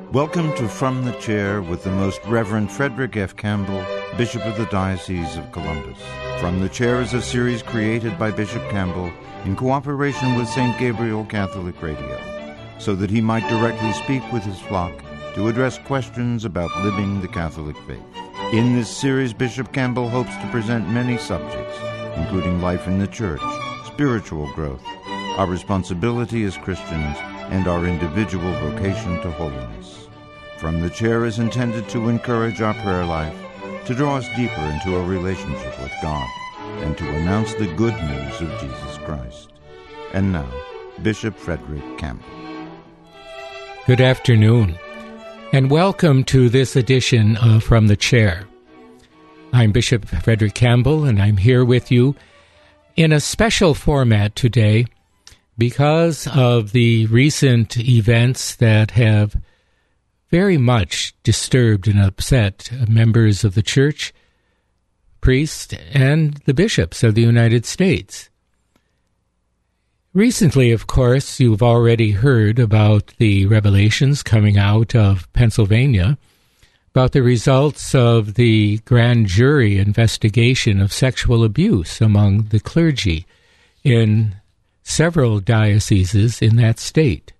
Welcome to From the Chair with the Most Reverend Frederick F. Campbell, Bishop of the Diocese of Columbus. From the Chair is a series created by Bishop Campbell in cooperation with St. Gabriel Catholic Radio, so that he might directly speak with his flock to address questions about living the Catholic faith. In this series, Bishop Campbell hopes to present many subjects, including life in the Church, spiritual growth, our responsibility as Christians, and our individual vocation to holiness. From the Chair is intended to encourage our prayer life, to draw us deeper into a relationship with God, and to announce the good news of Jesus Christ. And now, Bishop Frederick Campbell. Good afternoon, and welcome to this edition of From the Chair. I'm Bishop Frederick Campbell, and I'm here with you in a special format today because of the recent events that have very much disturbed and upset members of the Church, priests, and the bishops of the United States. Recently, of course, you've already heard about the revelations coming out of Pennsylvania about the results of the grand jury investigation of sexual abuse among the clergy in several dioceses in that state.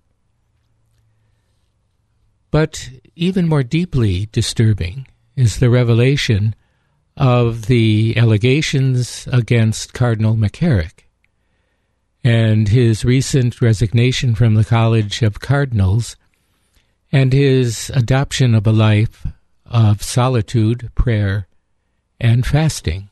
But even more deeply disturbing is the revelation of the allegations against Cardinal McCarrick and his recent resignation from the College of Cardinals and his adoption of a life of solitude, prayer, and fasting.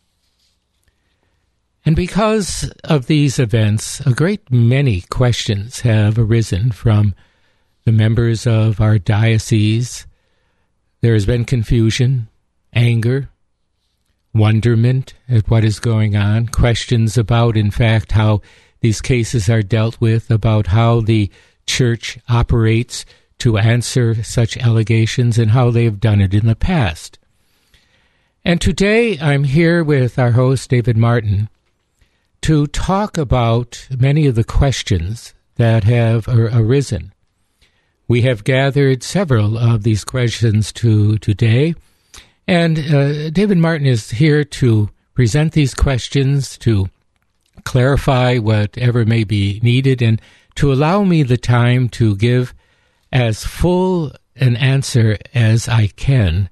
And because of these events, a great many questions have arisen from the members of our diocese. There has been confusion, anger, wonderment at what is going on, questions about, in fact, how these cases are dealt with, about how the Church operates to answer such allegations and how they have done it in the past. And today I'm here with our host, David Martin, to talk about many of the questions that have arisen. We have gathered several of these questions today, and David Martin is here to present these questions, to clarify whatever may be needed, and to allow me the time to give as full an answer as I can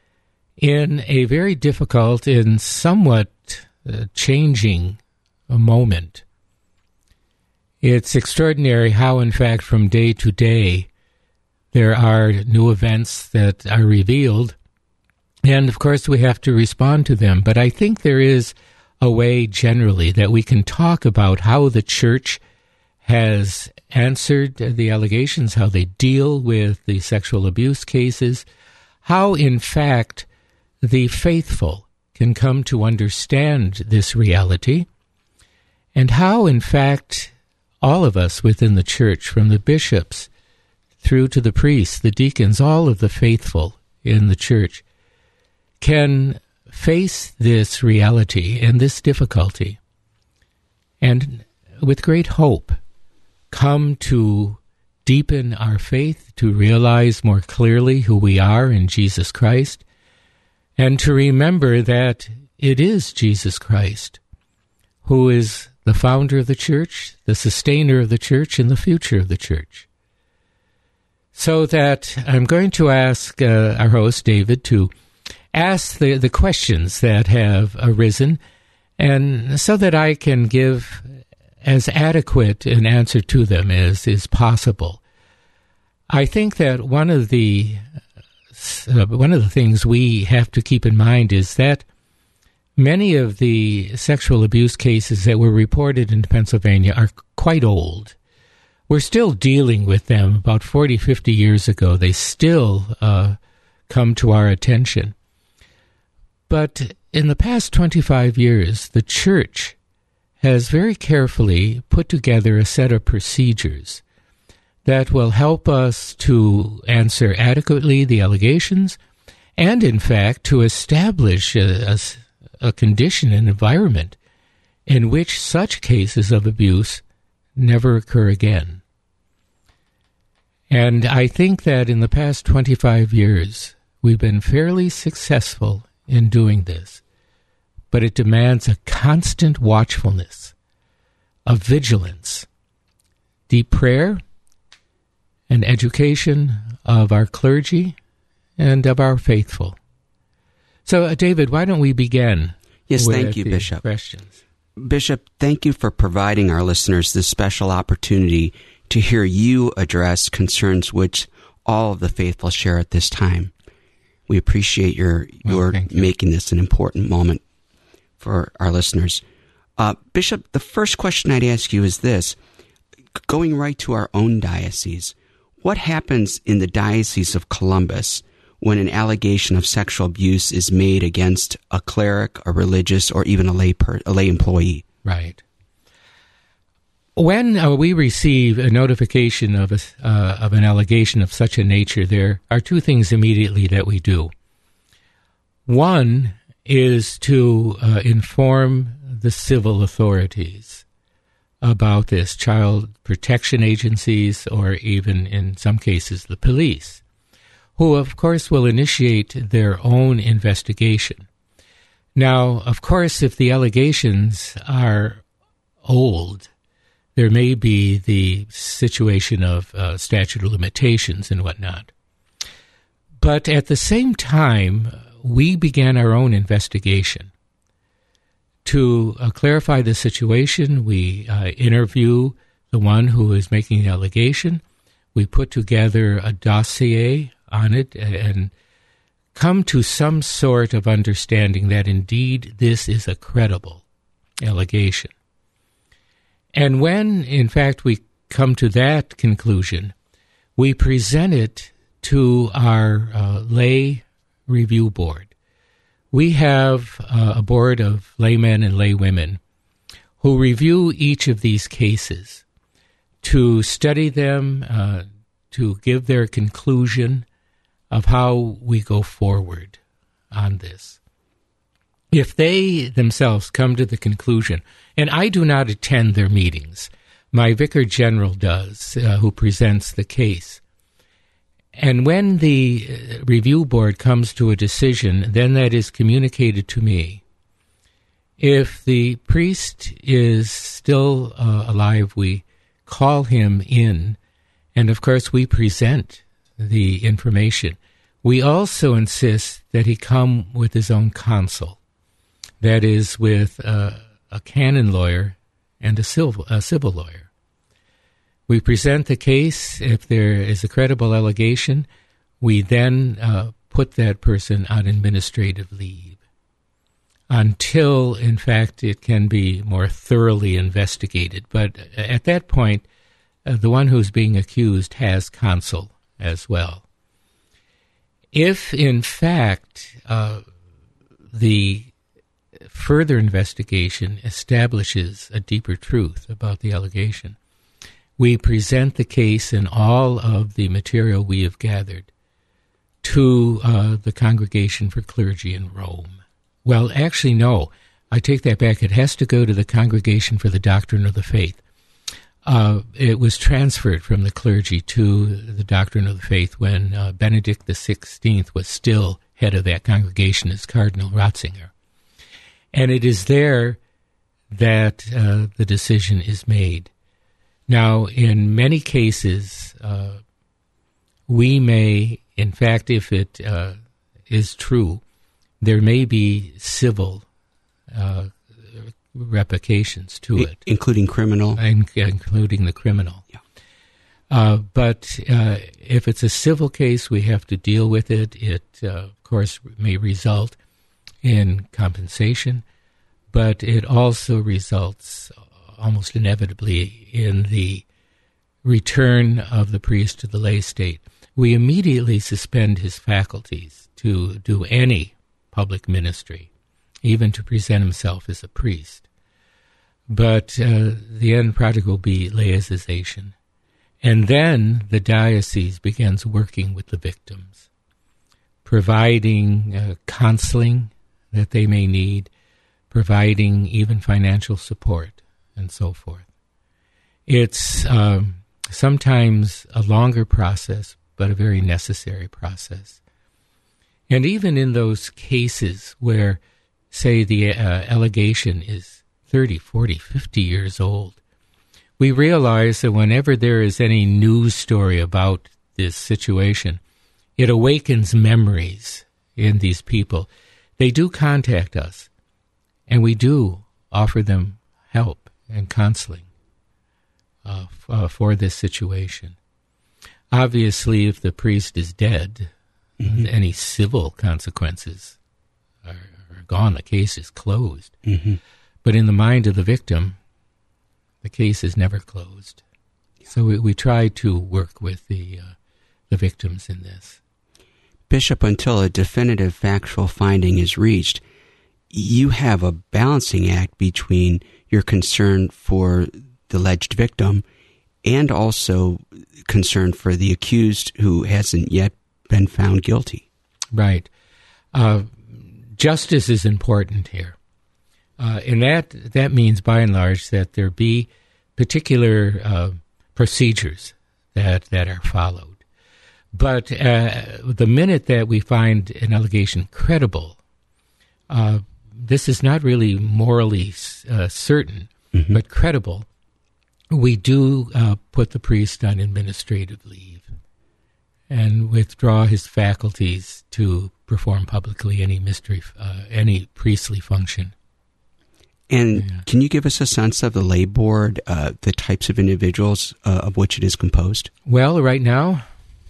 in a very difficult and somewhat changing moment. It's extraordinary how, in fact, from day to day, there are new events that are revealed, and of course we have to respond to them. But I think there is a way generally that we can talk about how the Church has answered the allegations, how they deal with the sexual abuse cases, how in fact the faithful can come to understand this reality, and how in fact all of us within the Church, from the bishops through to the priests, the deacons, all of the faithful in the Church, can face this reality and this difficulty, and with great hope come to deepen our faith, to realize more clearly who we are in Jesus Christ, and to remember that it is Jesus Christ who is the founder of the Church, the sustainer of the Church, and the future of the Church. So that I'm going to ask our host, David, to ask the questions that have arisen, and so that I can give as adequate an answer to them as is possible. I think that one of the things we have to keep in mind is that many of the sexual abuse cases that were reported in Pennsylvania are quite old. We're still dealing with them about 40, 50 years ago. They still come to our attention. But in the past 25 years, the Church has very carefully put together a set of procedures that will help us to answer adequately the allegations and, in fact, to establish a condition, an environment in which such cases of abuse never occur again. And I think that in the past 25 years, we've been fairly successful in doing this. But it demands a constant watchfulness, a vigilance, deep prayer, and education of our clergy and of our faithful. So, David, why don't we begin? Yes, thank you, Bishop. Questions. Bishop, thank you for providing our listeners this special opportunity to hear you address concerns which all of the faithful share at this time. We appreciate your making this an important moment for our listeners. Bishop, the first question I'd ask you is this. Going right to our own diocese, what happens in the Diocese of Columbus when an allegation of sexual abuse is made against a cleric, a religious, or even a lay employee? Right. When we receive a notification of an allegation of such a nature, there are two things immediately that we do. One is to inform the civil authorities about this, child protection agencies, or even in some cases the police, who of course will initiate their own investigation. Now, of course, if the allegations are old, there may be the situation of statute of limitations and whatnot. But at the same time, we began our own investigation. To clarify the situation, we interview the one who is making the allegation. We put together a dossier on it and come to some sort of understanding that indeed this is a credible allegation. And when, in fact, we come to that conclusion, we present it to our lay review board. We have a board of laymen and laywomen who review each of these cases to study them, to give their conclusion of how we go forward on this. If they themselves come to the conclusion, and I do not attend their meetings, my Vicar General does, who presents the case. And when the review board comes to a decision, then that is communicated to me. If the priest is still alive, we call him in, and of course we present the information. We also insist that he come with his own counsel, that is, with a canon lawyer and a civil lawyer. We present the case. If there is a credible allegation, we then put that person on administrative leave until, in fact, it can be more thoroughly investigated. But at that point, the one who's being accused has counsel as well. If, in fact, the further investigation establishes a deeper truth about the allegation, we present the case and all of the material we have gathered to the Congregation for Clergy in Rome. Well, actually, no. I take that back. It has to go to the Congregation for the Doctrine of the Faith. It was transferred from the clergy to the Doctrine of the Faith when Benedict XVI was still head of that congregation as Cardinal Ratzinger. And it is there that the decision is made. Now, in many cases, we may, in fact, if it is true, there may be civil replications to it. Including criminal? Including the criminal. Yeah. But if it's a civil case, we have to deal with it. It, of course, may result in compensation, but it also results almost inevitably in the return of the priest to the lay state. We immediately suspend his faculties to do any public ministry, even to present himself as a priest. But the end product will be laicization. And then the diocese begins working with the victims, providing counseling that they may need, providing even financial support, and so forth. It's sometimes a longer process, but a very necessary process. And even in those cases where, say, the allegation is 30, 40, 50 years old, we realize that whenever there is any news story about this situation, it awakens memories in these people. They do contact us, and we do offer them help and counseling for this situation. Obviously, if the priest is dead, any civil consequences are gone. The case is closed. But in the mind of the victim, the case is never closed. So we try to work with the victims in this. Bishop, until a definitive factual finding is reached, you have a balancing act between your concern for the alleged victim and also concern for the accused who hasn't yet been found guilty. Right. Justice is important here. And that means, by and large, that there be particular procedures that are followed. But the minute that we find an allegation credible, this is not really morally certain, but credible, we do put the priest on administrative leave and withdraw his faculties to perform publicly any priestly function. And can you give us a sense of the lay board, the types of individuals of which it is composed? Well, right now,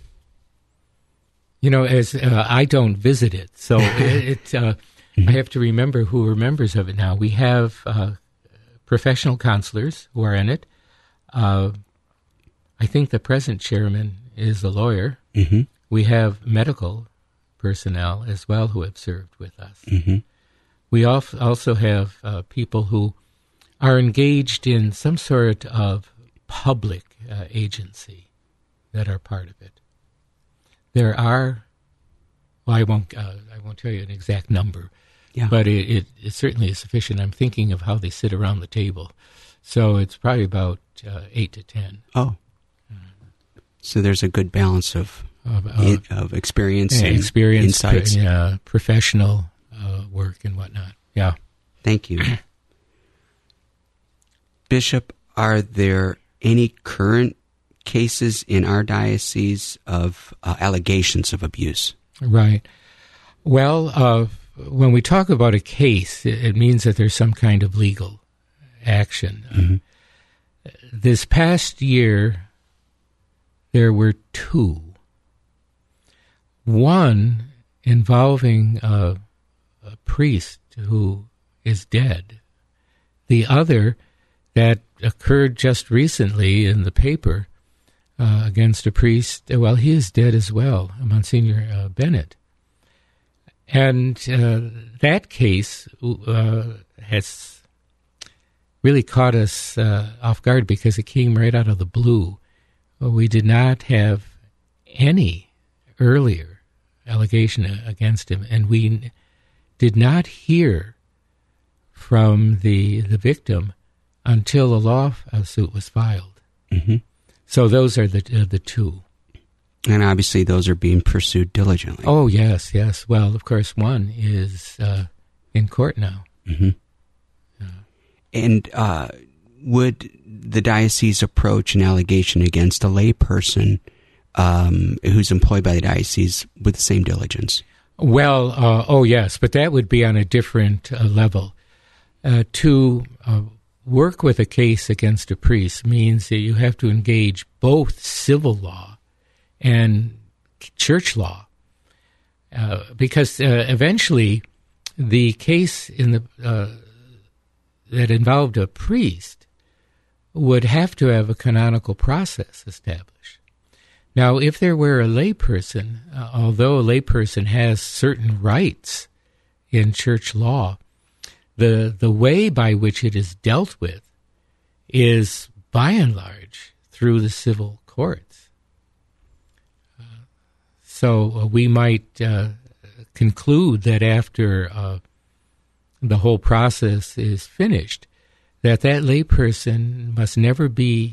as I don't visit it, so I have to remember who are members of it now. We have professional counselors who are in it. I think the present chairman is a lawyer. We have medical personnel as well who have served with us. We also have people who are engaged in some sort of public agency that are part of it. There are, I won't tell you an exact number, but it certainly is sufficient. I'm thinking of how they sit around the table. So it's probably about 8 to 10. Oh. So there's a good balance of experience and insights. Professional work and whatnot. Yeah. Thank you. Bishop, are there any current cases in our diocese of allegations of abuse? Right. Well, when we talk about a case, it means that there's some kind of legal action. This past year, there were 2. One involving a priest who is dead. The other that occurred just recently in the paper against a priest, well, he is dead as well, Monsignor Bennett. And that case has really caught us off guard because it came right out of the blue. We did not have any earlier allegation against him, and we did not hear from the victim until a lawsuit was filed. So those are the 2. And obviously those are being pursued diligently. Oh, yes. Well, of course, one is in court now. And would the diocese approach an allegation against a lay person who's employed by the diocese with the same diligence? Well, yes, but that would be on a different level. To work with a case against a priest means that you have to engage both civil law and church law, because eventually the case that involved a priest would have to have a canonical process established. Now, if there were a layperson, although a layperson has certain rights in church law, the way by which it is dealt with is, by and large, through the civil courts. So we might conclude that after the whole process is finished, that layperson must never be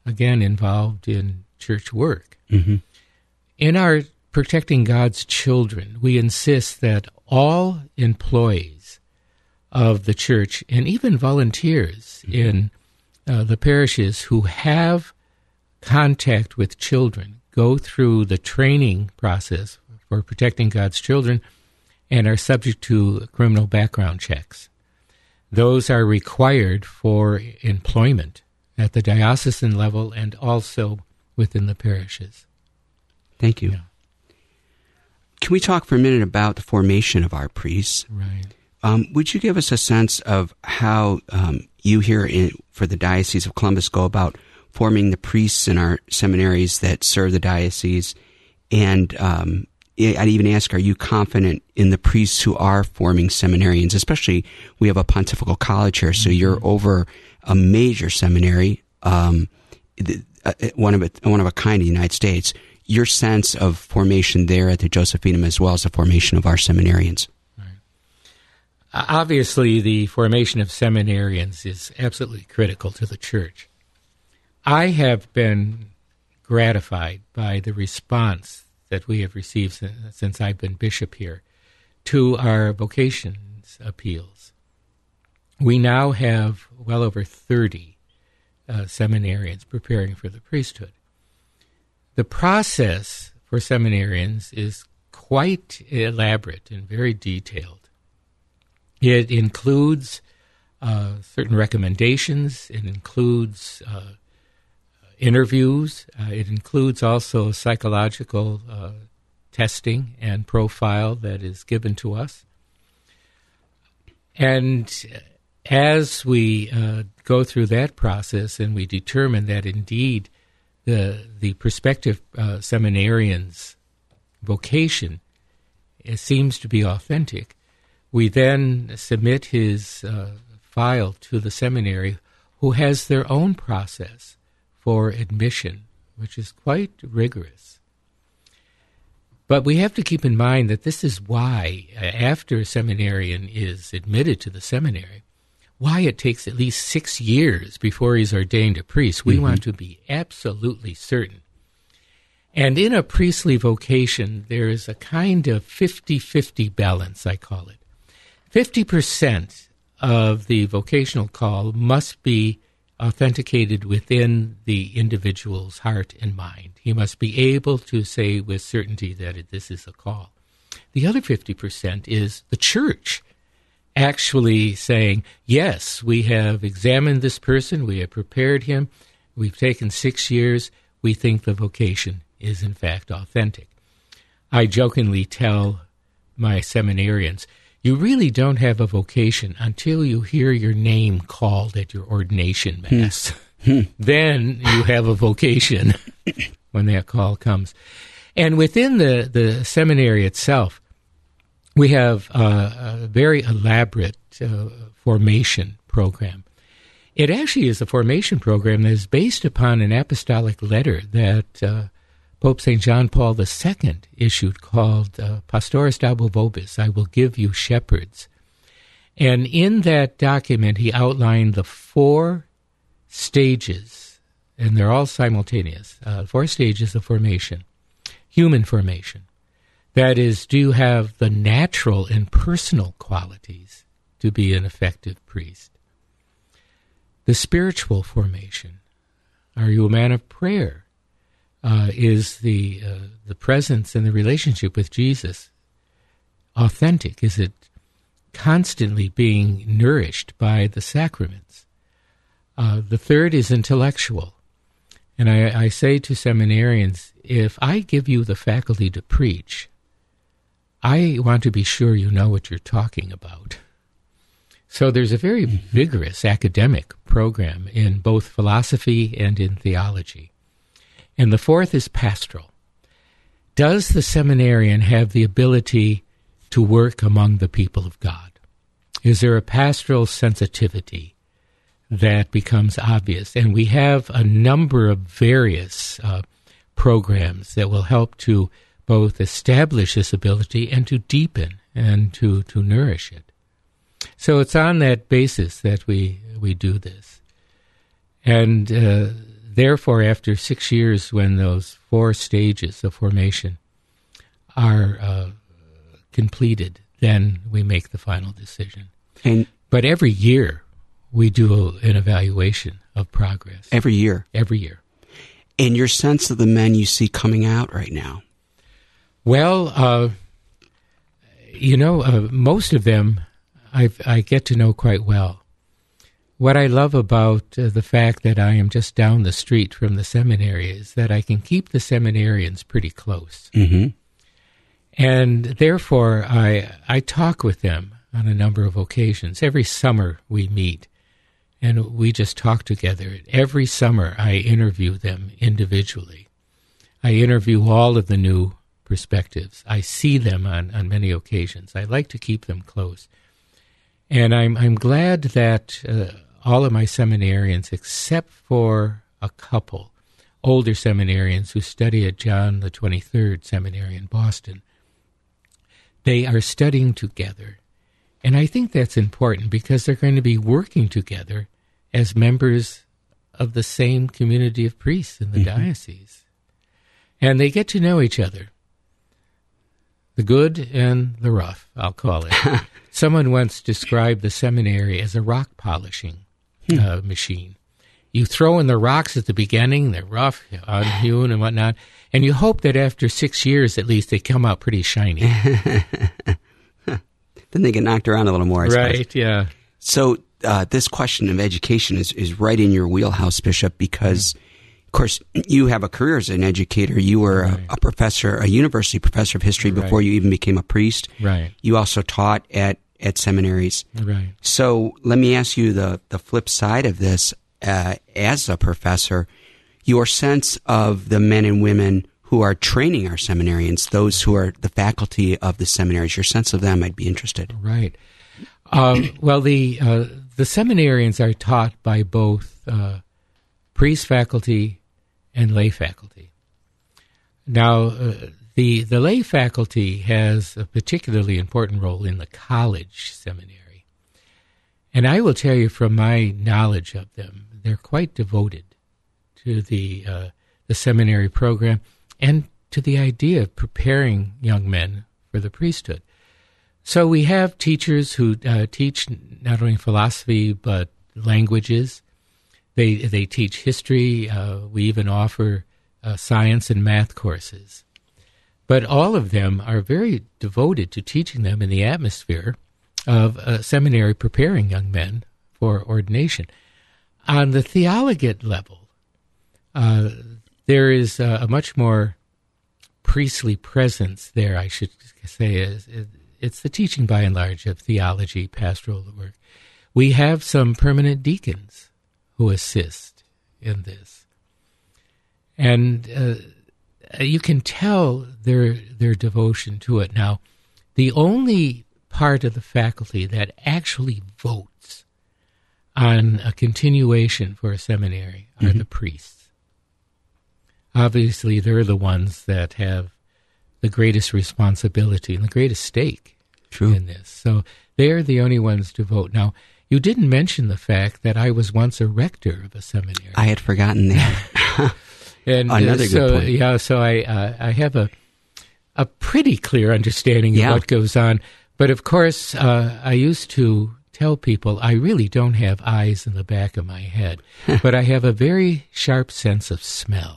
again, involved in church work. Mm-hmm. In our Protecting God's Children, we insist that all employees of the church, and even volunteers in the parishes who have contact with children, go through the training process for Protecting God's Children and are subject to criminal background checks. Those are required for employment at the diocesan level and also within the parishes. Thank you. Yeah. Can we talk for a minute about the formation of our priests? Right. Would you give us a sense of how you here for the Diocese of Columbus go about forming the priests in our seminaries that serve the diocese? And I'd even ask, are you confident in the priests who are forming seminarians? Especially, we have a pontifical college here, so you're over a major seminary, one of a kind in the United States. Your sense of formation there at the Josephinum, as well as the formation of our seminarians. Obviously, the formation of seminarians is absolutely critical to the Church. I have been gratified by the response that we have received since I've been bishop here to our vocations appeals. We now have well over 30 seminarians preparing for the priesthood. The process for seminarians is quite elaborate and very detailed. It includes certain recommendations. It includes interviews. It includes also psychological testing and profile that is given to us. And as we go through that process and we determine that indeed the prospective seminarian's vocation seems to be authentic, we then submit his file to the seminary, who has their own process for admission, which is quite rigorous. But we have to keep in mind that this is why, after a seminarian is admitted to the seminary, why it takes at least 6 years before he's ordained a priest. We want to be absolutely certain. And in a priestly vocation, there is a kind of 50-50 balance, I call it. 50% of the vocational call must be authenticated within the individual's heart and mind. He must be able to say with certainty that this is a call. The other 50% is the Church actually saying, yes, we have examined this person, we have prepared him, we've taken 6 years, we think the vocation is in fact authentic. I jokingly tell my seminarians, you really don't have a vocation until you hear your name called at your ordination mass. Then you have a vocation when that call comes. And within the seminary itself, we have a very elaborate formation program. It actually is a formation program that is based upon an apostolic letter that Pope St. John Paul II issued called Pastoris Dabo Vobis, I will give you shepherds. And in that document, he outlined the 4 stages, and they're all simultaneous, 4 stages of formation. Human formation. That is, do you have the natural and personal qualities to be an effective priest? The spiritual formation. Are you a man of prayer? Is the presence and the relationship with Jesus authentic? Is it constantly being nourished by the sacraments? The third is intellectual. And I say to seminarians, if I give you the faculty to preach, I want to be sure you know what you're talking about. So there's a very vigorous academic program in both philosophy and in theology. And the fourth is pastoral. Does the seminarian have the ability to work among the people of God? Is there a pastoral sensitivity that becomes obvious? And we have a number of various programs that will help to both establish this ability and to deepen and to nourish it. So it's on that basis that we do this. And therefore, after 6 years, when those 4 stages of formation are completed, then we make the final decision. But every year, we do an evaluation of progress. Every year? Every year. And your sense of the men you see coming out right now? Well, most of them I get to know quite well. What I love about the fact that I am just down the street from the seminary is that I can keep the seminarians pretty close. Mm-hmm. And therefore, I talk with them on a number of occasions. Every summer we meet, and we just talk together. Every summer I interview them individually. I interview all of the new perspectives. I see them on many occasions. I like to keep them close. And I'm glad that all of my seminarians, except for a couple older seminarians who study at John the 23rd Seminary in Boston, they are studying together. And I think that's important because they're going to be working together as members of the same community of priests in the diocese. And they get to know each other. The good and the rough, I'll call it. Someone once described the seminary as a rock polishing machine. You throw in the rocks at the beginning, they're rough, unhewn and whatnot, and you hope that after 6 years at least they come out pretty shiny. Then they get knocked around a little more, I suppose. Right, yeah. So this question of education is right in your wheelhouse, Bishop, because, of course, you have a career as an educator. You were a professor, a university professor of history before you even became a priest. Right. You also taught at seminaries. Right. So let me ask you the flip side of this. As a professor, your sense of the men and women who are training our seminarians, those who are the faculty of the seminaries, your sense of them, I'd be interested. Right. Well, the seminarians are taught by both priest faculty and lay faculty. Now, the lay faculty has a particularly important role in the college seminary. And I will tell you from my knowledge of them, they're quite devoted to the seminary program and to the idea of preparing young men for the priesthood. So we have teachers who teach not only philosophy but languages. They teach history. We even offer science and math courses. But all of them are very devoted to teaching them in the atmosphere of a seminary preparing young men for ordination. On the theologate level, there is a much more priestly presence there, I should say. It's the teaching, by and large, of theology, pastoral work. We have some permanent deacons who assist in this. And you can tell their devotion to it. Now, the only part of the faculty that actually votes on a continuation for a seminary are the priests. Obviously, they're the ones that have the greatest responsibility and the greatest stake in this. So they're the only ones to vote. Now, you didn't mention the fact that I was once a rector of a seminary. I had forgotten that. And another good point. Yeah, so I have a pretty clear understanding of what goes on. But of course, I used to tell people I really don't have eyes in the back of my head, but I have a very sharp sense of smell.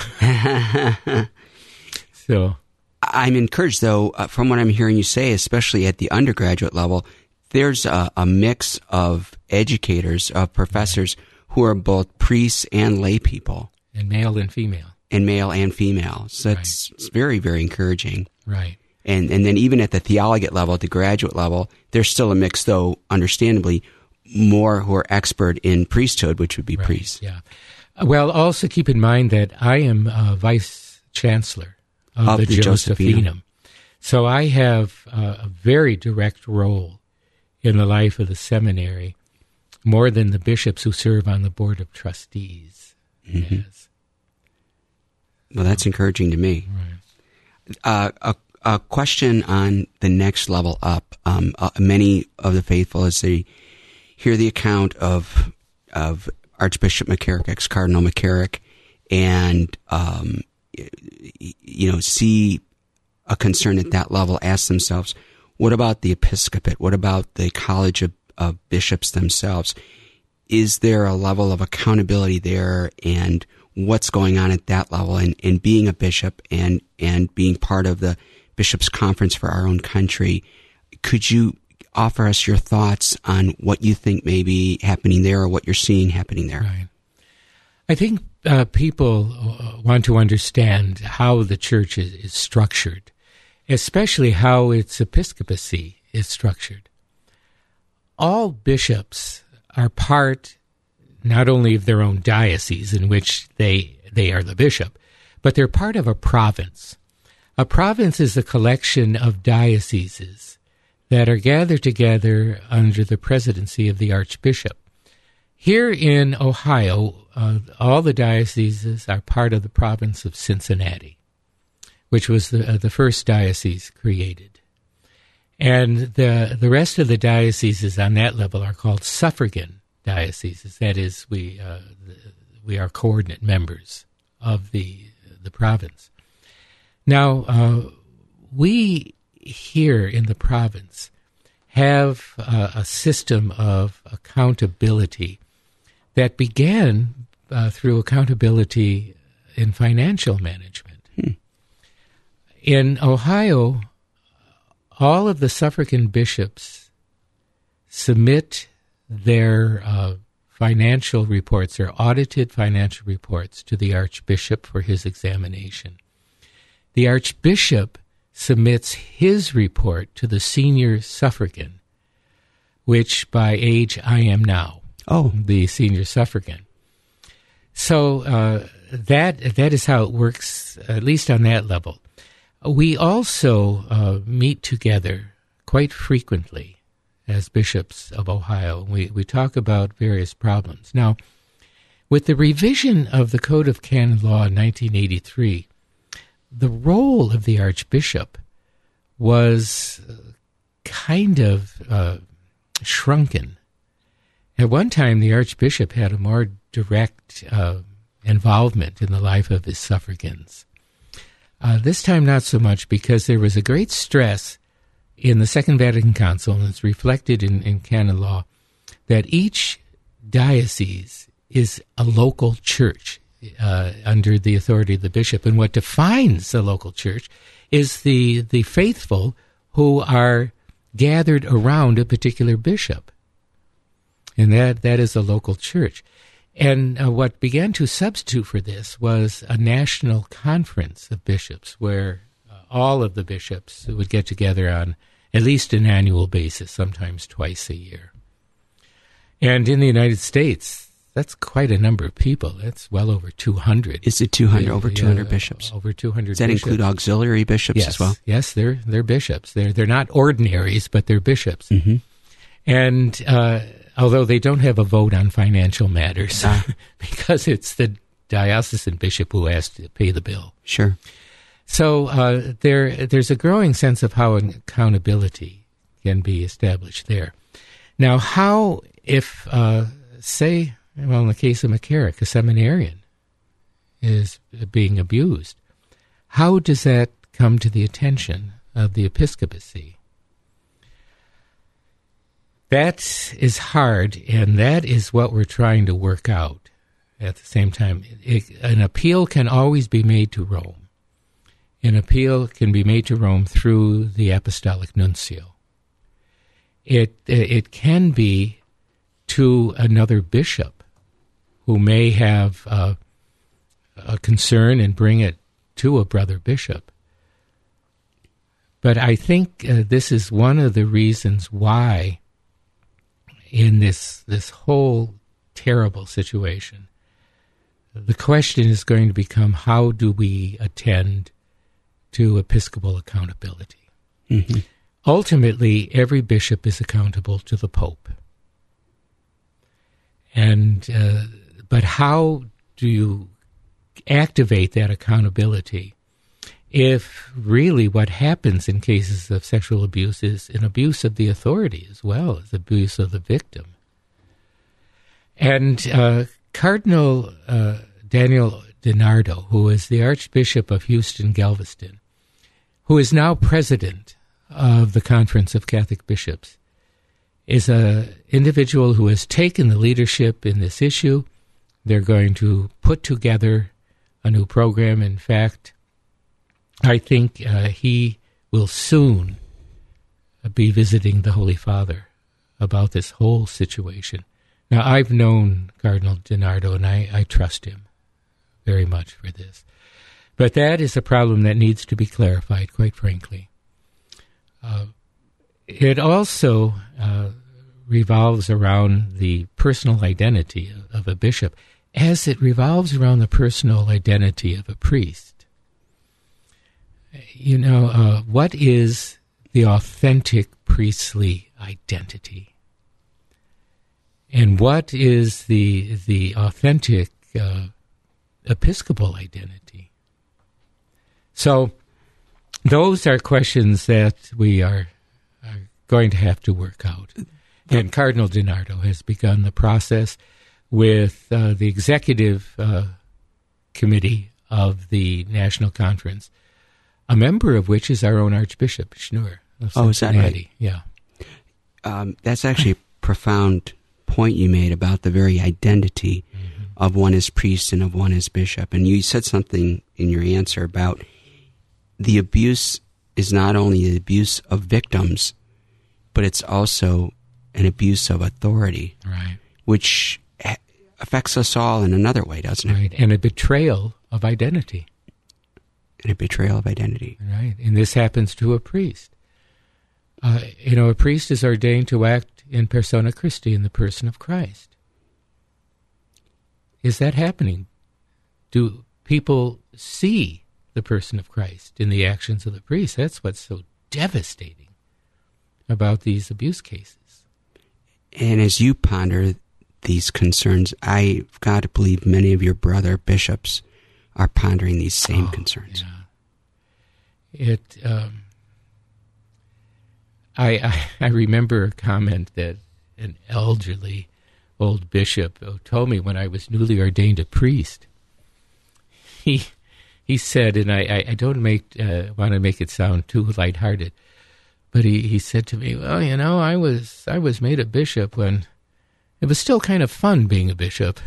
So I'm encouraged, though, from what I'm hearing you say, especially at the undergraduate level, there's a mix of educators, of professors who are both priests and lay people. And male and female. And male and female. So it's very, very encouraging. Right. And then even at the theologate level, at the graduate level, there's still a mix, though, understandably, more who are expert in priesthood, which would be priests. Yeah. Well, also keep in mind that I am Vice Chancellor of the Josephinum. So I have a very direct role in the life of the seminary, more than the bishops who serve on the Board of Trustees. Yes. Well, that's encouraging to me. Right. A question on the next level up. Many of the faithful, as they hear the account of Archbishop McCarrick, ex-Cardinal McCarrick, and see a concern at that level, ask themselves, what about the episcopate? What about the College of Bishops themselves? Is there a level of accountability there, and what's going on at that level? And being a bishop and being part of the Bishops' Conference for our own country, could you offer us your thoughts on what you think may be happening there or what you're seeing happening there? Right. I think people want to understand how the church is structured, especially how its episcopacy is structured. All bishops are part not only of their own diocese in which they are the bishop, but they're part of a province. A province is a collection of dioceses that are gathered together under the presidency of the archbishop. Here in Ohio, all the dioceses are part of the province of Cincinnati, which was the first diocese created. And the rest of the dioceses on that level are called suffragan dioceses. That is, we are coordinate members of the province. Now, we here in the province have a system of accountability that began through accountability in financial management. In Ohio, all of the suffragan bishops submit their financial reports, their audited financial reports, to the archbishop for his examination. The archbishop submits his report to the senior suffragan, which by age I am now. The senior suffragan. So that is how it works, at least on that level. We also meet together quite frequently as bishops of Ohio. We talk about various problems. Now, with the revision of the Code of Canon Law in 1983, the role of the archbishop was kind of shrunken. At one time, the archbishop had a more direct involvement in the life of his suffragans. This time, not so much, because there was a great stress in the Second Vatican Council, and it's reflected in canon law, that each diocese is a local church under the authority of the bishop. And what defines a local church is the faithful who are gathered around a particular bishop. And that is a local church. And what began to substitute for this was a national conference of bishops where all of the bishops would get together on at least an annual basis, sometimes twice a year. And in the United States, that's quite a number of people. That's well over 200. Is it 200? Over 200 bishops? Over 200 Does that bishops. include auxiliary bishops as well? Yes, they're bishops. They're not ordinaries, but they're bishops. Mm-hmm. And although they don't have a vote on financial matters, because it's the diocesan bishop who has to pay the bill. Sure. So there's a growing sense of how accountability can be established there. Now, how if, say, well, in the case of McCarrick, a seminarian is being abused, how does that come to the attention of the episcopacy? That is hard, and that is what we're trying to work out at the same time. An appeal can always be made to Rome. An appeal can be made to Rome through the apostolic nuncio. It can be to another bishop who may have a concern and bring it to a brother bishop. But I think this is one of the reasons why in this whole terrible situation, the question is going to become, how do we attend to episcopal accountability? Mm-hmm. Ultimately, every bishop is accountable to the Pope. And but how do you activate that accountability if really what happens in cases of sexual abuse is an abuse of the authority as well as abuse of the victim? And Cardinal Daniel DiNardo, who is the Archbishop of Houston-Galveston, who is now president of the Conference of Catholic Bishops, is an individual who has taken the leadership in this issue. They're going to put together a new program. In fact, I think he will soon be visiting the Holy Father about this whole situation. Now, I've known Cardinal DiNardo, and I trust him very much for this. But that is a problem that needs to be clarified, quite frankly. It also revolves around the personal identity of a bishop, as it revolves around the personal identity of a priest. You know, what is the authentic priestly identity? And what is the authentic episcopal identity? So those are questions that we are going to have to work out. And Cardinal DiNardo has begun the process with the executive committee of the National Conference, a member of which is our own Archbishop Schnur of Cincinnati. Oh, is that right? Yeah. That's actually a profound point you made about the very identity of one as priest and of one as bishop. And you said something in your answer about the abuse is not only the abuse of victims, but it's also an abuse of authority, right, which affects us all in another way, doesn't it? Right, and a betrayal of identity. And a betrayal of identity. Right, and this happens to a priest. A priest is ordained to act in persona Christi, in the person of Christ. Is that happening? Do people see the person of Christ in the actions of the priest? That's what's so devastating about these abuse cases. And as you ponder these concerns, I've got to believe many of your brother bishops are pondering these same concerns. Yeah. I remember a comment that an elderly old bishop told me when I was newly ordained a priest. He said, and I don't want to make it sound too lighthearted, but he said to me, well, I was made a bishop when it was still kind of fun being a bishop.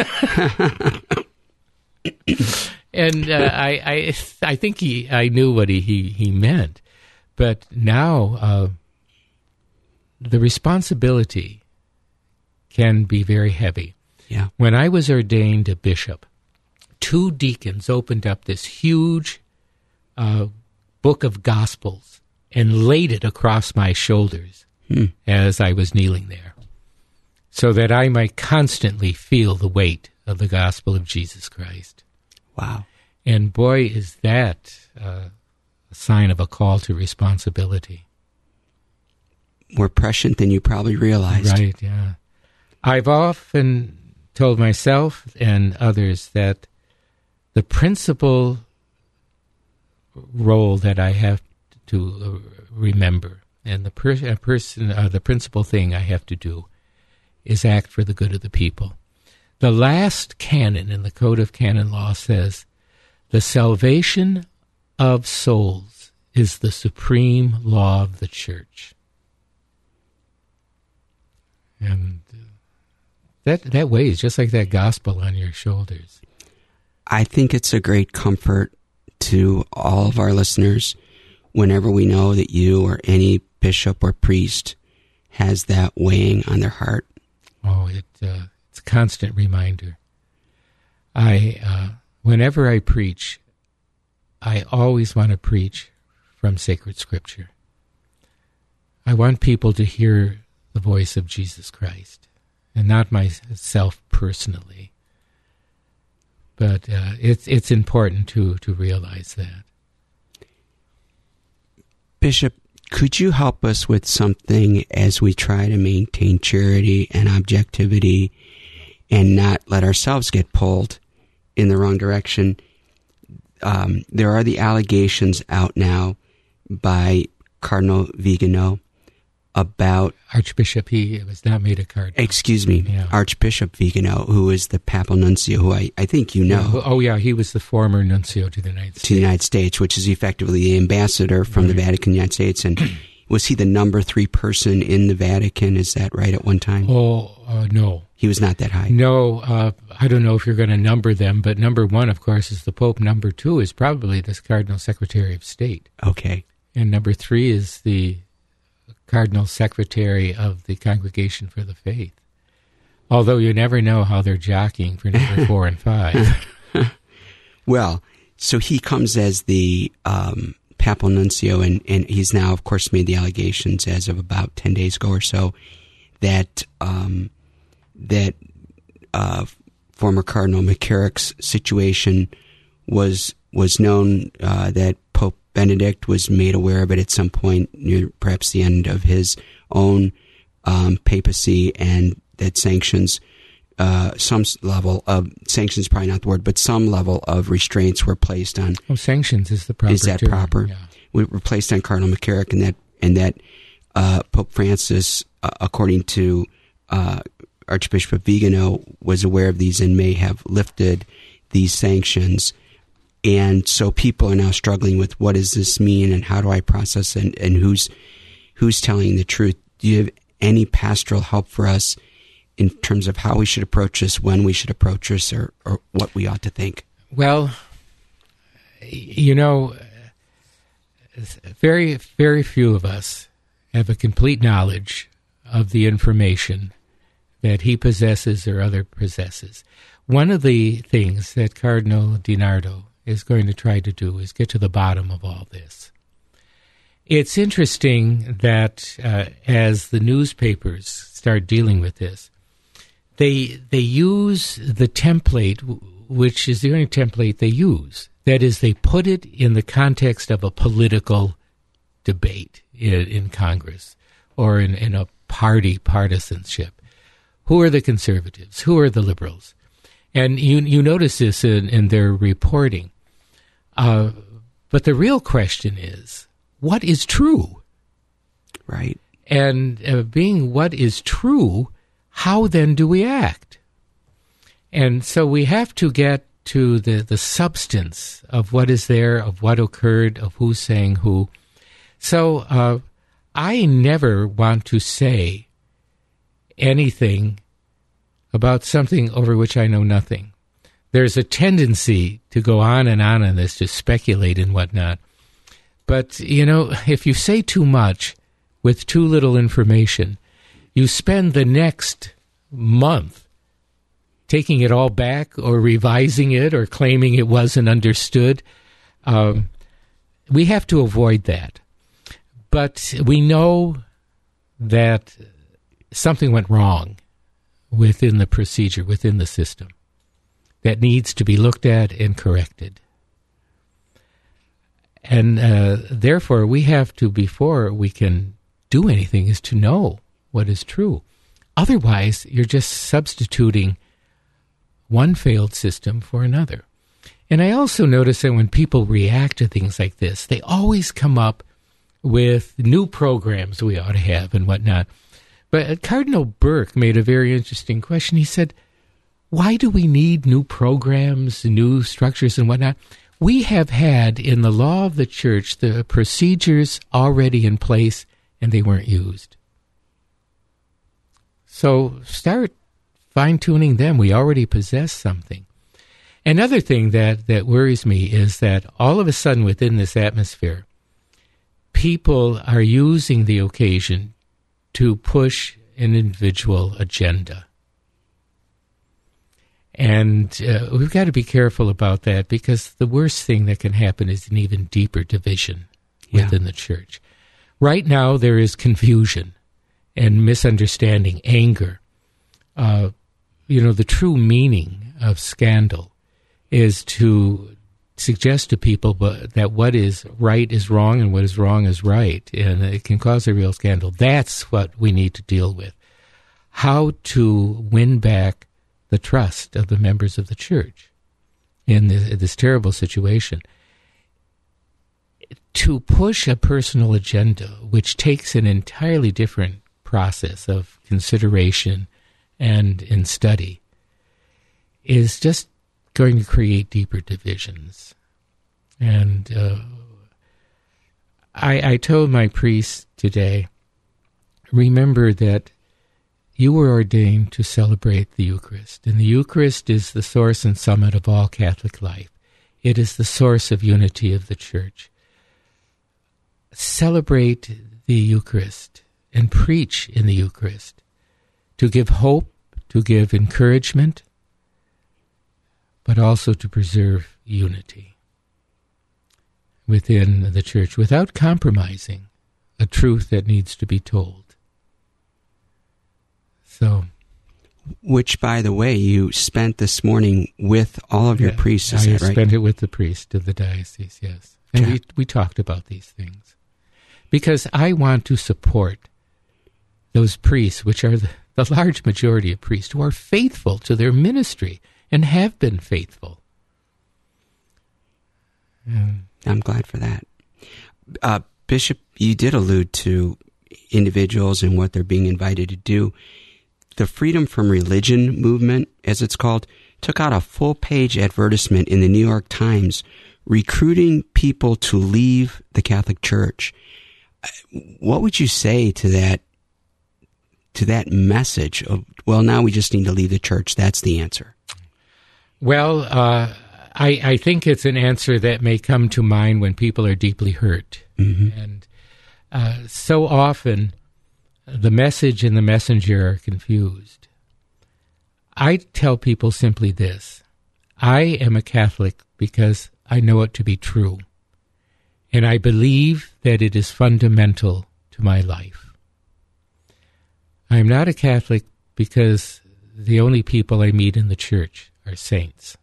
And I think I knew what he meant. But now the responsibility can be very heavy. Yeah. When I was ordained a bishop, 2 deacons opened up this huge book of Gospels and laid it across my shoulders as I was kneeling there, so that I might constantly feel the weight of the gospel of Jesus Christ. Wow. And boy, is that a sign of a call to responsibility. More prescient than you probably realized. Right, yeah. I've often told myself and others that the principal role that I have to remember, and the principal thing I have to do, is act for the good of the people. The last canon in the Code of Canon Law says, the salvation of souls is the supreme law of the Church. And that weighs just like that gospel on your shoulders. I think it's a great comfort to all of our listeners whenever we know that you or any bishop or priest has that weighing on their heart. Oh, it's a constant reminder. Whenever I preach, I always want to preach from sacred Scripture. I want people to hear the voice of Jesus Christ, and not myself personally. But it's important to realize that. Bishop, could you help us with something as we try to maintain charity and objectivity and not let ourselves get pulled in the wrong direction? There are the allegations out now by Cardinal Vigano about Archbishop, he was not made a cardinal. Excuse me, Yeah. Archbishop Vigano, who is the papal nuncio, who I think you know. Oh, yeah, he was the former nuncio to the United States. Which is effectively the ambassador from the Vatican, United States. And was he the number 3 person in the Vatican? Is that right at one time? No. He was not that high. No, I don't know if you're going to number them, but number 1, of course, is the Pope. Number 2 is probably the Cardinal Secretary of State. Okay. And number 3 is the Cardinal Secretary of the Congregation for the Faith. Although you never know how they're jockeying for number 4 and 5. Well, so he comes as the papal nuncio, and he's now, of course, made the allegations as of about 10 days ago or so that former Cardinal McCarrick's situation was known, that Pope Benedict was made aware of it at some point near perhaps the end of his own papacy, and that sanctions, some level of sanctions, probably not the word, but some level of restraints were placed on. Oh, sanctions is the proper Is that term. proper? Yeah. Were placed on Cardinal McCarrick, and that Pope Francis, according to Archbishop Vigano, was aware of these and may have lifted these sanctions. And so people are now struggling with, what does this mean, and how do I process, and who's telling the truth? Do you have any pastoral help for us in terms of how we should approach this, when we should approach this, or what we ought to think? Well, very, very few of us have a complete knowledge of the information that he possesses or other possesses. One of the things that Cardinal DiNardo is going to try to do is get to the bottom of all this. It's interesting that as the newspapers start dealing with this, they use the template, which is the only template they use. That is, they put it in the context of a political debate in Congress or in a party partisanship. Who are the conservatives? Who are the liberals? And you notice this in their reporting. But the real question is, what is true? Right. And being what is true, how then do we act? And so we have to get to the substance of what is there, of what occurred, of who's saying who. So I never want to say anything about something over which I know nothing. There's a tendency to go on this, to speculate and whatnot. But, if you say too much with too little information, you spend the next month taking it all back or revising it or claiming it wasn't understood. We have to avoid that. But we know that something went wrong within the procedure, within the system, that needs to be looked at and corrected. And therefore, we have to, before we can do anything, is to know what is true. Otherwise, you're just substituting one failed system for another. And I also notice that when people react to things like this, they always come up with new programs we ought to have and whatnot. But Cardinal Burke made a very interesting question. He said, why do we need new programs, new structures and whatnot? We have had in the law of the church the procedures already in place, and they weren't used. So start fine-tuning them. We already possess something. Another thing that worries me is that all of a sudden within this atmosphere, people are using the occasion to push an individual agenda. And we've got to be careful about that, because the worst thing that can happen is an even deeper division within the church. Right now, there is confusion and misunderstanding, anger. The true meaning of scandal is to suggest to people that what is right is wrong and what is wrong is right, and it can cause a real scandal. That's what we need to deal with. How to win back the trust of the members of the church in this terrible situation. to push a personal agenda, which takes an entirely different process of consideration and in study, is just going to create deeper divisions. And I told my priest today, remember that you were ordained to celebrate the Eucharist, and the Eucharist is the source and summit of all Catholic life. It is the source of unity of the Church. Celebrate the Eucharist and preach in the Eucharist to give hope, to give encouragement, but also to preserve unity within the Church without compromising a truth that needs to be told. So, which, by the way, you spent this morning with all of your priests, is that right? I spent it with the priest of the diocese, yes. And we talked about these things. Because I want to support those priests, which are the large majority of priests, who are faithful to their ministry and have been faithful. I'm glad for that. Bishop, you did allude to individuals and what they're being invited to do. The Freedom from Religion movement, as it's called, took out a full-page advertisement in the New York Times recruiting people to leave the Catholic Church. What would you say to that message of, well, now we just need to leave the Church? That's the answer. Well, I think it's an answer that may come to mind when people are deeply hurt. Mm-hmm. And so often the message and the messenger are confused. I tell people simply this: I am a Catholic because I know it to be true, and I believe that it is fundamental to my life. I am not a Catholic because the only people I meet in the Church are saints.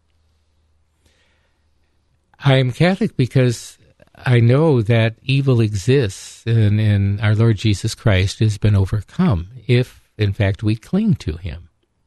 I am Catholic because I know that evil exists and our Lord Jesus Christ has been overcome if, in fact, we cling to him.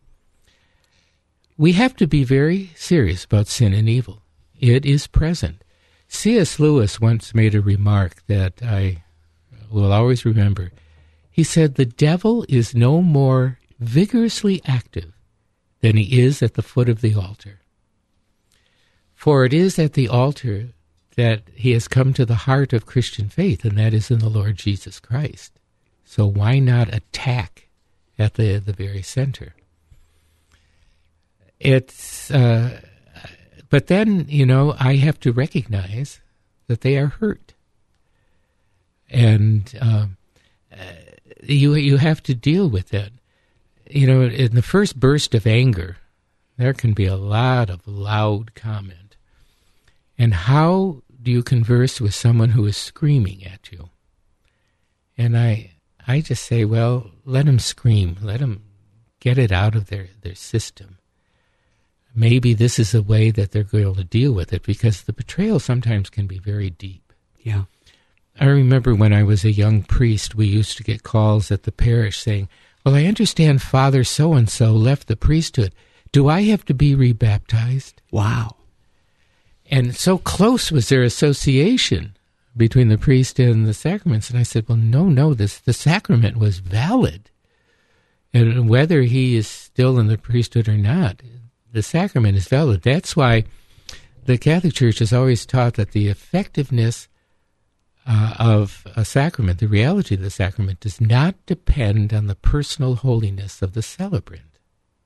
We have to be very serious about sin and evil. It is present. C.S. Lewis once made a remark that I will always remember. He said, "The devil is no more vigorously active than he is at the foot of the altar. For it is at the altar that he has come to the heart of Christian faith, and that is in the Lord Jesus Christ. So why not attack at the very center?" But then, I have to recognize that they are hurt. And you have to deal with that. In the first burst of anger, there can be a lot of loud comment. And how do you converse with someone who is screaming at you? And I just say, well, let them scream. Let them get it out of their system. Maybe this is a way that they're going to deal with it, because the betrayal sometimes can be very deep. Yeah. I remember when I was a young priest, we used to get calls at the parish saying, well, I understand Father so-and-so left the priesthood. Do I have to be rebaptized? Wow. And so close was their association between the priest and the sacraments. And I said, well, no, the sacrament was valid. And whether he is still in the priesthood or not, the sacrament is valid. That's why the Catholic Church has always taught that the effectiveness of a sacrament, the reality of the sacrament, does not depend on the personal holiness of the celebrant,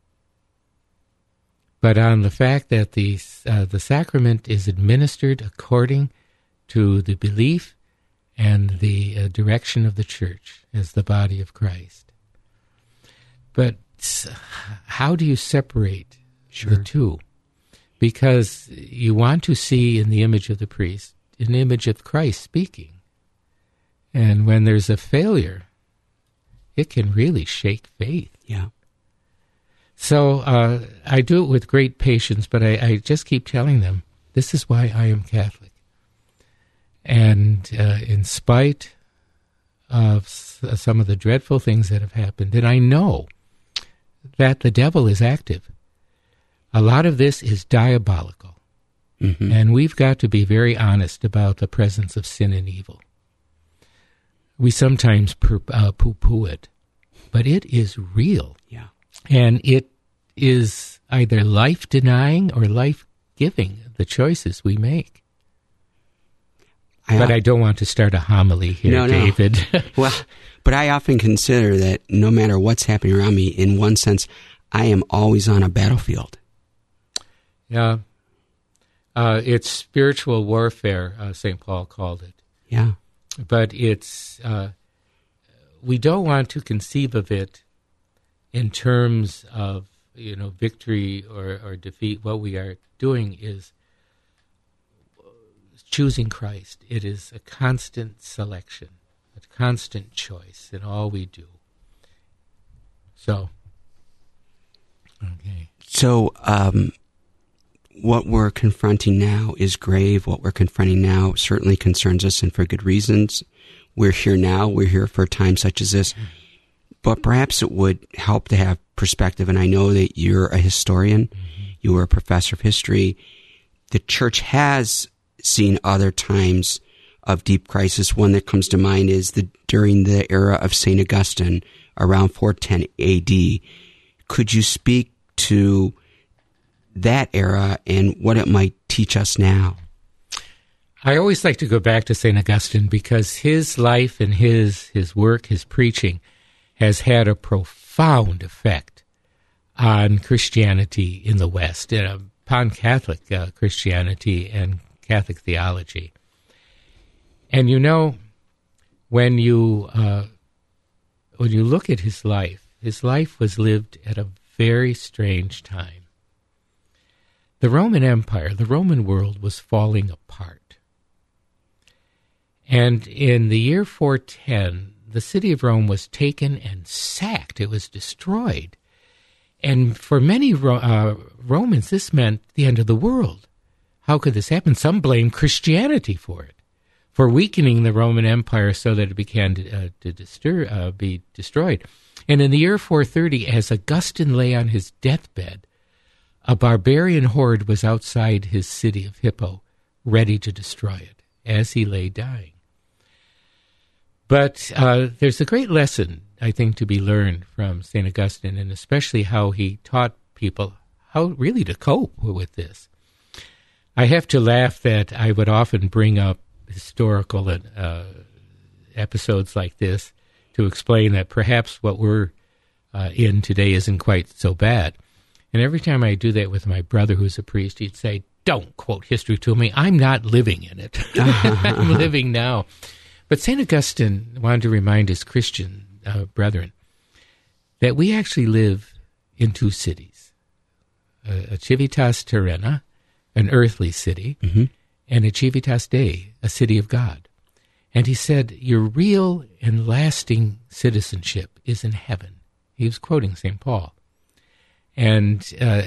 but on the fact that the sacrament is administered according to the belief and the direction of the Church as the body of Christ. But how do you separate the two? Because you want to see in the image of the priest an image of Christ speaking. And when there's a failure, it can really shake faith. Yeah. So I do it with great patience, but I just keep telling them, this is why I am Catholic. And in spite of some of the dreadful things that have happened, and I know that the devil is active, a lot of this is diabolical. Mm-hmm. And we've got to be very honest about the presence of sin and evil. We sometimes poo-poo it, but it is real. Yeah. And it is either life-denying or life-giving, the choices we make. But I don't want to start a homily here, David. Well, but I often consider that no matter what's happening around me, in one sense, I am always on a battlefield. Yeah. It's spiritual warfare, St. Paul called it. Yeah. But it's, we don't want to conceive of it in terms of, victory or defeat. What we are doing is choosing Christ. It is a constant selection, a constant choice in all we do. So, okay. So, what we're confronting now is grave. What we're confronting now certainly concerns us, and for good reasons. We're here now. We're here for a time such as this. But perhaps it would help to have perspective, and I know that you're a historian. Mm-hmm. You were a professor of history. The church has seen other times of deep crisis. One that comes to mind is during the era of St. Augustine, around 410 AD. Could you speak to that era and what it might teach us now? I always like to go back to St. Augustine because his life and his work, his preaching, has had a profound effect on Christianity in the West, upon Catholic Christianity and Catholic theology. And when you look at his life was lived at a very strange time. The Roman Empire, the Roman world was falling apart. And in the year 410, the city of Rome was taken and sacked. It was destroyed. And for many Romans, this meant the end of the world. How could this happen? Some blame Christianity for it, for weakening the Roman Empire so that it began to be destroyed. And in the year 430, as Augustine lay on his deathbed, a barbarian horde was outside his city of Hippo, ready to destroy it as he lay dying. But there's a great lesson, I think, to be learned from St. Augustine, and especially how he taught people how really to cope with this. I have to laugh that I would often bring up historical episodes like this to explain that perhaps what we're in today isn't quite so bad. And every time I do that with my brother, who's a priest, he'd say, "Don't quote history to me. I'm not living in it. I'm living now." But St. Augustine wanted to remind his Christian brethren that we actually live in two cities, a civitas terrena, an earthly city, mm-hmm. and a civitas Dei, a city of God. And he said, your real and lasting citizenship is in heaven. He was quoting St. Paul. And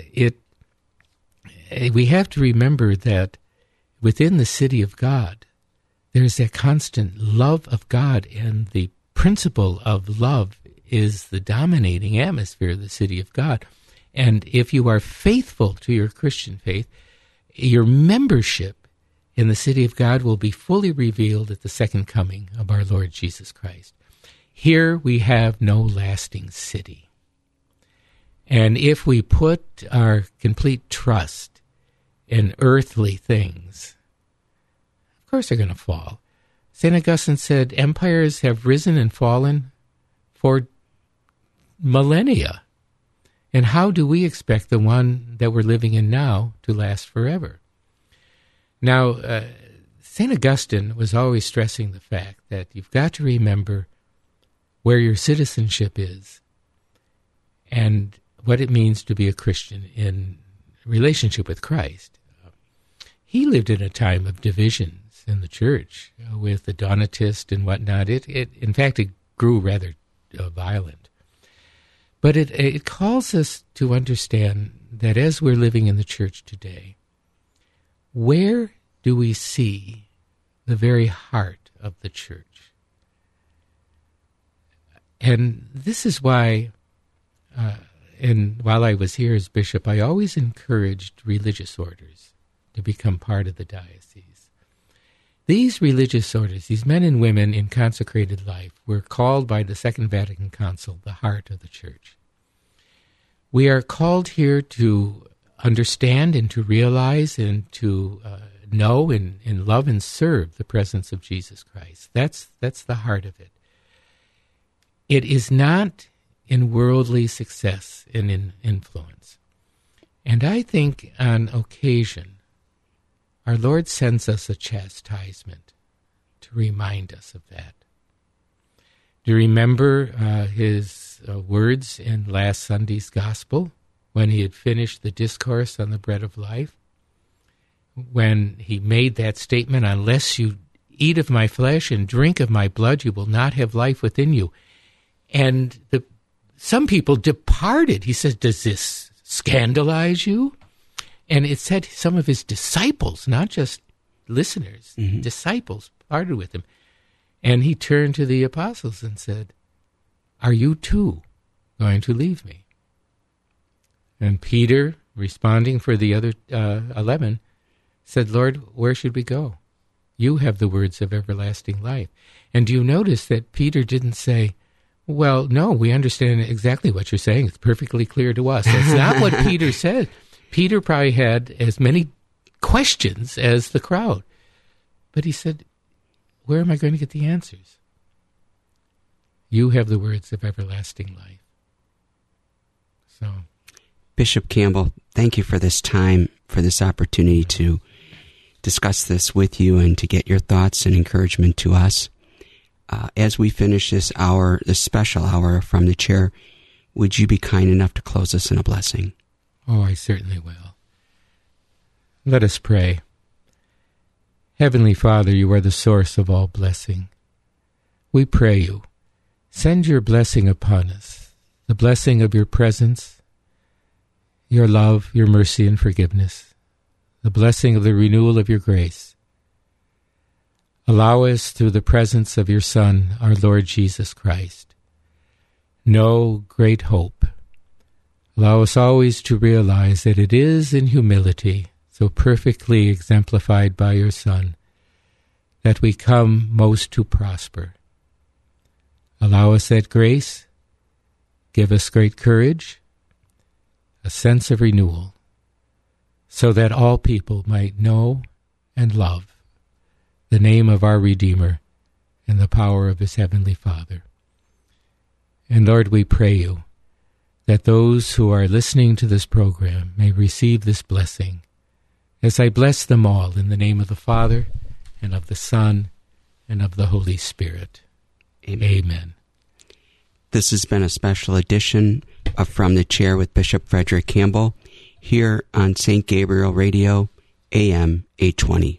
we have to remember that within the city of God, there's that constant love of God, and the principle of love is the dominating atmosphere of the city of God. And if you are faithful to your Christian faith, your membership in the city of God will be fully revealed at the second coming of our Lord Jesus Christ. Here we have no lasting city. And if we put our complete trust in earthly things, of course they're going to fall. St. Augustine said, empires have risen and fallen for millennia. And how do we expect the one that we're living in now to last forever? Now, St. Augustine was always stressing the fact that you've got to remember where your citizenship is and what it means to be a Christian in relationship with Christ. He lived in a time of divisions in the church with the Donatists and whatnot. In fact, it grew rather violent. But it calls us to understand that as we're living in the church today, where do we see the very heart of the church? And this is why, and while I was here as bishop, I always encouraged religious orders to become part of the diocese. These religious orders, these men and women in consecrated life, were called by the Second Vatican Council the heart of the Church. We are called here to understand and to realize and to know and love and serve the presence of Jesus Christ. That's the heart of it. It is not in worldly success and in influence. And I think on occasion, our Lord sends us a chastisement to remind us of that. Do you remember his words in last Sunday's Gospel when he had finished the discourse on the bread of life? When he made that statement, unless you eat of my flesh and drink of my blood, you will not have life within you. And some people departed. He said, does this scandalize you? And it said some of his disciples, not just listeners, disciples parted with him. And he turned to the apostles and said, are you too going to leave me? And Peter, responding for the other 11, said, Lord, where should we go? You have the words of everlasting life. And do you notice that Peter didn't say, well, no, we understand exactly what you're saying. It's perfectly clear to us. That's not what Peter said. Peter probably had as many questions as the crowd. But he said, where am I going to get the answers? You have the words of everlasting life. So, Bishop Campbell, thank you for this time, for this opportunity to discuss this with you and to get your thoughts and encouragement to us. As we finish this hour, this special hour from the chair, would you be kind enough to close us in a blessing? Oh, I certainly will. Let us pray. Heavenly Father, you are the source of all blessing. We pray you, send your blessing upon us, the blessing of your presence, your love, your mercy and forgiveness, the blessing of the renewal of your grace. Allow us, through the presence of your Son, our Lord Jesus Christ, know great hope. Allow us always to realize that it is in humility, so perfectly exemplified by your Son, that we come most to prosper. Allow us that grace, give us great courage, a sense of renewal, so that all people might know and love the name of our Redeemer and the power of his Heavenly Father. And Lord, we pray you that those who are listening to this program may receive this blessing, as I bless them all in the name of the Father, and of the Son, and of the Holy Spirit. Amen. Amen. This has been a special edition of From the Chair with Bishop Frederick Campbell, here on St. Gabriel Radio, AM 820.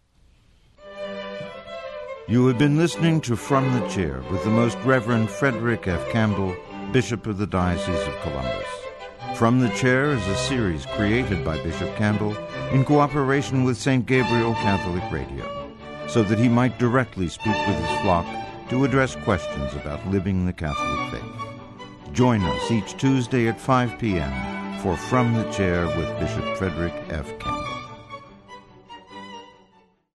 You have been listening to From the Chair with the Most Reverend Frederick F. Campbell, Bishop of the Diocese of Columbus. From the Chair is a series created by Bishop Campbell in cooperation with St. Gabriel Catholic Radio, so that he might directly speak with his flock to address questions about living the Catholic faith. Join us each Tuesday at 5 p.m. for From the Chair with Bishop Frederick F. Campbell.